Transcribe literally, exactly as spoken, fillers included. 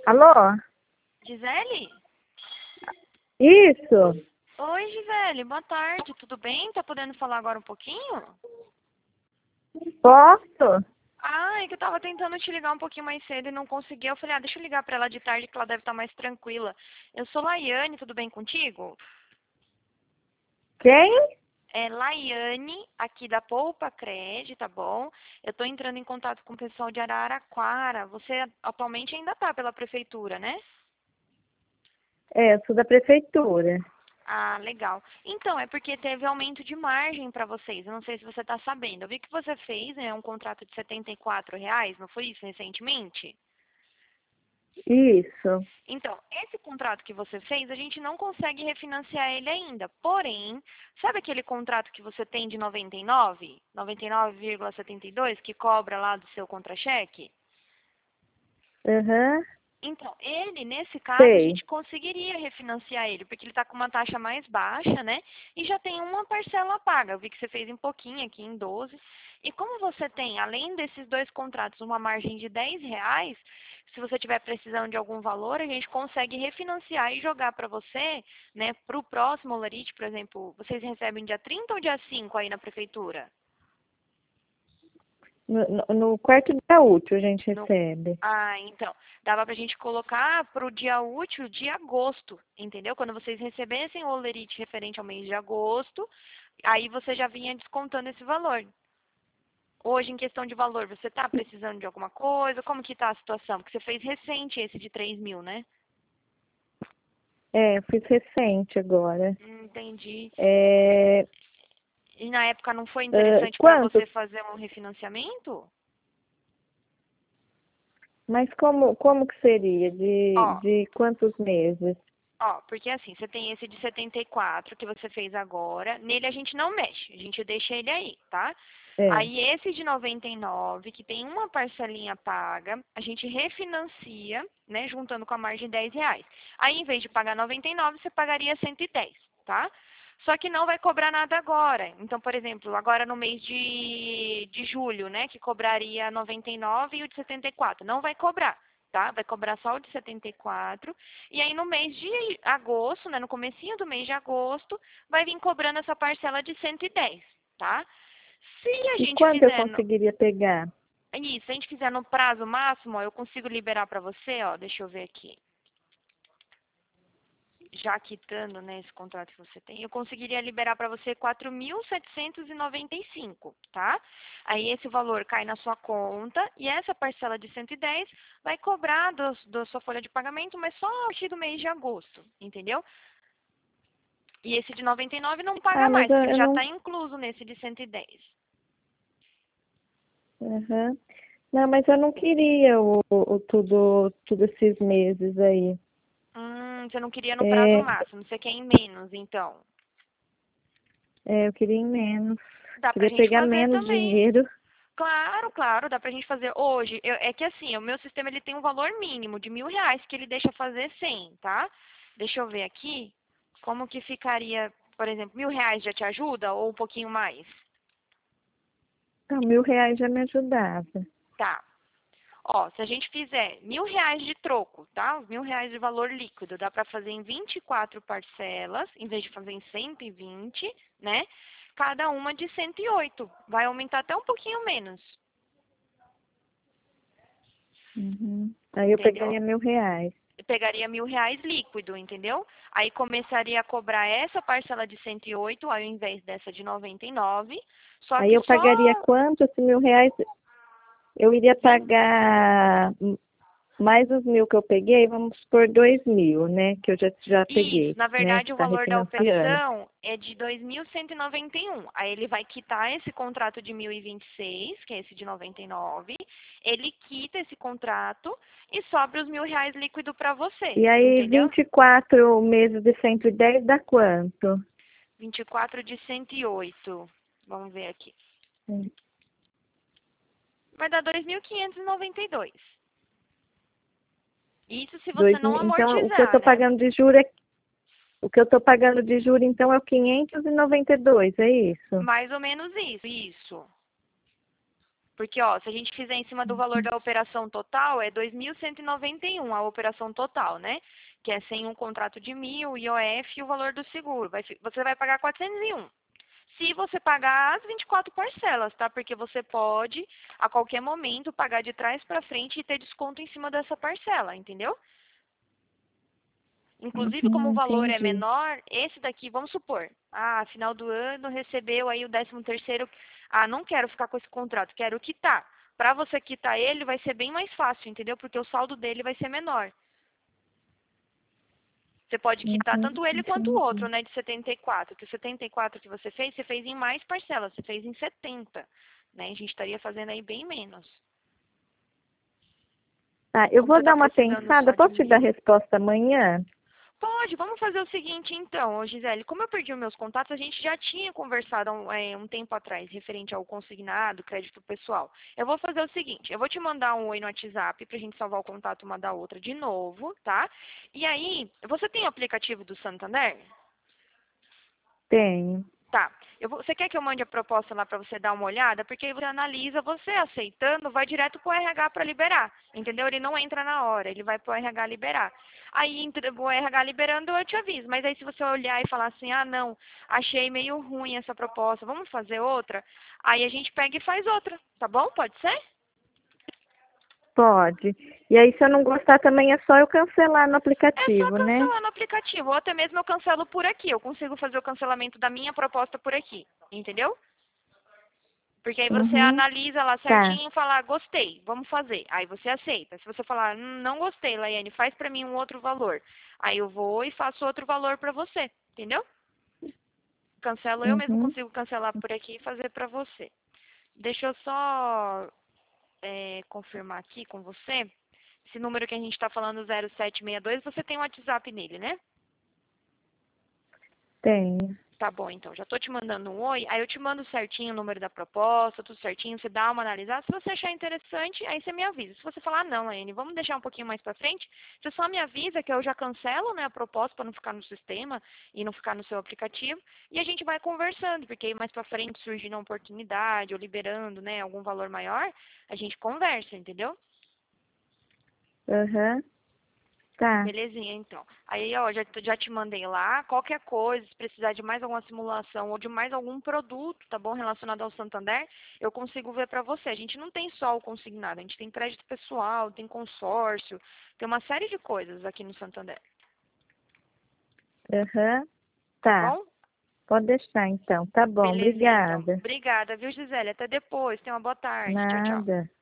Alô? Gisele? Isso? Oi, Gisele, boa tarde, tudo bem? Tá podendo falar agora um pouquinho? Posso? Ah, é que eu tava tentando te ligar um pouquinho mais cedo e não consegui. Eu falei, ah, deixa eu ligar pra ela de tarde que ela deve estar mais tranquila. Eu sou Laiane, tudo bem contigo? Quem? É Laiane, aqui da Poupa Cred, tá bom? Eu tô entrando em contato com o pessoal de Araraquara. Você atualmente ainda tá pela prefeitura, né? É, eu sou da prefeitura. Ah, legal. Então, é porque teve aumento de margem para vocês. Eu não sei se você está sabendo. Eu vi que você fez, né, um contrato de setenta e quatro reais, não foi isso recentemente? Isso. Então, esse contrato que você fez, a gente não consegue refinanciar ele ainda. Porém, sabe aquele contrato que você tem de noventa e nove, noventa e nove vírgula setenta e dois, que cobra lá do seu contra-cheque? Aham. Então, ele, nesse caso, a Sei. gente conseguiria refinanciar ele, porque ele está com uma taxa mais baixa, né? E já tem uma parcela paga. Eu vi que você fez em pouquinho aqui, em doze. E como você tem, além desses dois contratos, uma margem de dez reais, se você tiver precisando de algum valor, a gente consegue refinanciar e jogar para você, né? Para o próximo Olerite, por exemplo, vocês recebem dia trinta ou dia cinco aí na prefeitura? No, no, no quarto dia útil a gente No- recebe. Ah, então, dava pra gente colocar pro dia útil de agosto, entendeu? Quando vocês recebessem o olerite referente ao mês de agosto, aí você já vinha descontando esse valor. Hoje, em questão de valor, você tá precisando de alguma coisa? Como que tá a situação? Porque você fez recente esse de três mil, né? É, eu fiz recente agora. Hum, Entendi. É, E na época não foi ah, interessante para quanto? você fazer um refinanciamento? Mas como, como que seria? De, Ó, de quantos meses? Ó, porque assim, você tem esse de setenta e quatro que você fez agora. Nele a gente não mexe, a gente deixa ele aí, tá? É. Aí esse de noventa e nove, que tem uma parcelinha paga, a gente refinancia, né, juntando com a margem de dez reais. Aí em vez de pagar noventa e nove, você pagaria cento e dez, tá? Só que não vai cobrar nada agora. Então, por exemplo, agora no mês de, de julho, né, que cobraria noventa e nove e o de setenta e quatro, não vai cobrar, tá? Vai cobrar só o de setenta e quatro. E aí no mês de agosto, né, no comecinho do mês de agosto, vai vir cobrando essa parcela de cento e dez, tá? Se a E gente quanto eu fizer no, conseguiria pegar? isso, se a gente fizer no prazo máximo, ó, eu consigo liberar para você, ó, deixa eu ver aqui. Já quitando, né, esse contrato que você tem, eu conseguiria liberar para você quatro mil setecentos e noventa e cinco, tá? Aí esse valor cai na sua conta e essa parcela de cento e dez vai cobrar do, da sua folha de pagamento, mas só a partir do mês de agosto, entendeu? E esse de noventa e nove não paga Ah, mas mais, eu, porque ele eu já não. está incluso nesse de cento e dez. Aham. Não, mas eu não queria o, o tudo, tudo esses meses aí. Hum, você não queria no prazo É, máximo, você quer em menos, então. é, eu queria em menos. Dá pra Queria gente pegar fazer menos também. dinheiro. Claro, claro, dá pra gente fazer hoje. Eu- é que assim, o meu sistema ele tem um valor mínimo de mil reais que ele deixa fazer cem, tá? Deixa eu ver aqui. Como que ficaria, por exemplo, mil reais já te ajuda ou um pouquinho mais? Então, mil reais já me ajudava. Tá. Ó, se a gente fizer mil reais de troco, tá? Os mil reais de valor líquido, dá pra fazer em vinte e quatro parcelas, em vez de fazer em cento e vinte, né? Cada uma de cento e oito. Vai aumentar até um pouquinho menos, Uhum. Aí eu entendeu? pegaria mil reais. Pegaria mil reais líquido, entendeu? Aí começaria a cobrar essa parcela de cento e oito ao invés dessa de noventa e nove, só Aí que eu pagaria só quanto? Se mil reais, eu iria vinte. pagar mais os mil que eu peguei, vamos por dois mil, né? Que eu já, já Isso, peguei, na né? verdade Que o está valor da refinanciando. opção é de dois mil cento e noventa e um. Aí ele vai quitar esse contrato de mil e vinte e seis, que é esse de noventa e nove. Ele quita esse contrato e sobra os mil reais líquido para você, E aí, entendeu? vinte e quatro meses de cento e dez dá quanto? vinte e quatro de cento e oito. Vamos ver aqui. Vai dar dois mil quinhentos e noventa e dois. Isso se você Dois, não mil- então, o que eu amortizar, estou né? pagando de juro é o que eu estou pagando de juro, então, é o quinhentos e noventa e dois, é isso? Mais ou menos isso, isso. Porque, ó, se a gente fizer em cima do valor da operação total, é dois mil cento e noventa e um a operação total, né? Que é sem um contrato de mil, I O F e o valor do seguro. Vai, você vai pagar quatrocentos e um. Se você pagar as vinte e quatro parcelas, tá? Porque você pode, a qualquer momento, pagar de trás para frente e ter desconto em cima dessa parcela, entendeu? Inclusive, como Uhum, o valor é entendi. menor, esse daqui, vamos supor, ah, final do ano recebeu aí o décimo terceiro, ah, não quero ficar com esse contrato, quero quitar. Para você quitar ele, vai ser bem mais fácil, entendeu? Porque o saldo dele vai ser menor. Você pode quitar Uhum, tanto ele quanto o outro, entendi. né, de setenta e quatro. Que o setenta e quatro que você fez, você fez em mais parcelas, você fez em setenta, né? A gente estaria fazendo aí bem menos. Tá, eu Como você vou está dar uma precisando pensada. só de Posso te dar a mil. resposta amanhã? Pode, vamos fazer o seguinte então, ô Gisele. Como eu perdi os meus contatos, a gente já tinha conversado um, é, um tempo atrás, referente ao consignado, crédito pessoal. Eu vou fazer o seguinte, eu vou te mandar um oi no WhatsApp pra gente salvar o contato uma da outra de novo, tá? E aí, você tem o aplicativo do Santander? Tenho. Tá. Eu vou- você quer que eu mande a proposta lá para você dar uma olhada? Porque aí você analisa, você aceitando, vai direto para o R H para liberar. Entendeu? Ele não entra na hora, ele vai para o R H liberar. Aí entre- o R H liberando, eu te aviso. Mas aí se você olhar e falar assim, ah não, achei meio ruim essa proposta, vamos fazer outra? Aí a gente pega e faz outra, tá bom? Pode ser? Pode. E aí, se eu não gostar também, é só eu cancelar no É só aplicativo, né? cancelar no aplicativo, ou até mesmo eu cancelo por aqui. Eu consigo fazer o cancelamento da minha proposta por aqui, entendeu? Porque aí você Uhum. analisa lá Tá. certinho e fala, ah, gostei, vamos fazer. Aí você aceita. Se você falar, "Hum, não gostei, Laiane, faz pra mim um outro valor. Aí eu vou e faço outro valor pra você, entendeu? Cancelo, eu mesmo Uhum. consigo cancelar por aqui e fazer pra você. Deixa eu só é, confirmar aqui com você. Esse número que a gente tá falando, zero sete seis dois, você tem um WhatsApp nele, né? Tenho. Tá bom, então. Já tô te mandando um oi. Aí eu te mando certinho o número da proposta, tudo certinho. Você dá uma analisada. Se você achar interessante, aí você me avisa. Se você falar, ah, não, Laine, vamos deixar um pouquinho mais pra frente, você só me avisa que eu já cancelo, né, a proposta para não ficar no sistema e não ficar no seu aplicativo. E a gente vai conversando, porque aí mais pra frente surgindo uma oportunidade ou liberando, né, algum valor maior, a gente conversa, entendeu? Aham. Tá. Belezinha, então. Aí, ó, já, já te mandei lá. Qualquer coisa, se precisar de mais alguma simulação ou de mais algum produto, tá bom, relacionado ao Santander, eu consigo ver pra você. A gente não tem só o consignado, a gente tem crédito pessoal, tem consórcio, tem uma série de coisas aqui no Santander, Aham. tá Tá. bom? Pode deixar, então. Tá bom. Belezinha, então. Obrigada. Obrigada, viu, Gisele? Até depois. Tenha uma boa tarde. Tchau, tchau. Nada.